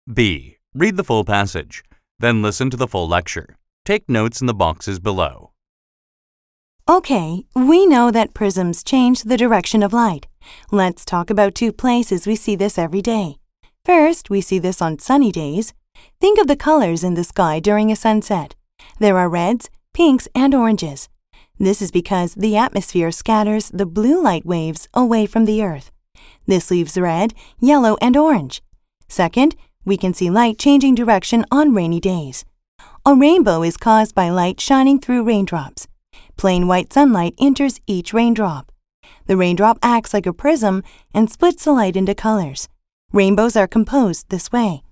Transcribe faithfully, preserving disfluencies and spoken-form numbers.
B. Read the full passage. Then listen to the full lecture. Take notes in the boxes below. Okay, we know that prisms change the direction of light. Let's talk about two places we see this every day. First, we see this on sunny days. Think of the colors in the sky during a sunset. There are reds, pinks, and oranges. This is because the atmosphere scatters the blue light waves away from the Earth. This leaves red, yellow, and orange. Second, we can see light changing direction on rainy days. A rainbow is caused by light shining through raindrops. Plain white sunlight enters each raindrop. The raindrop acts like a prism and splits the light into colors. Rainbows are composed this way.